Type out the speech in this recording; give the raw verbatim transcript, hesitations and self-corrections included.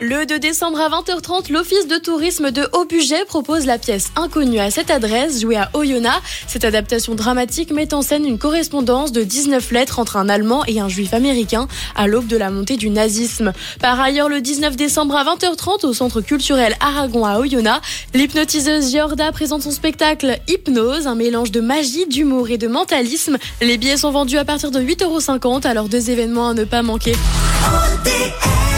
Le deux décembre à vingt heures trente, l'Office de tourisme de Haut-Budget propose la pièce Inconnue à cette adresse, jouée à Oyonnax. Cette adaptation dramatique met en scène une correspondance de dix-neuf lettres entre un Allemand et un Juif américain à l'aube de la montée du nazisme. Par ailleurs, le dix-neuf décembre à vingt heures trente, au Centre culturel Aragon à Oyonnax, l'hypnotiseuse Yorda présente son spectacle Hypnose, un mélange de magie, d'humour et de mentalisme. Les billets sont vendus à partir de huit euros cinquante, alors deux événements à ne pas manquer. O D S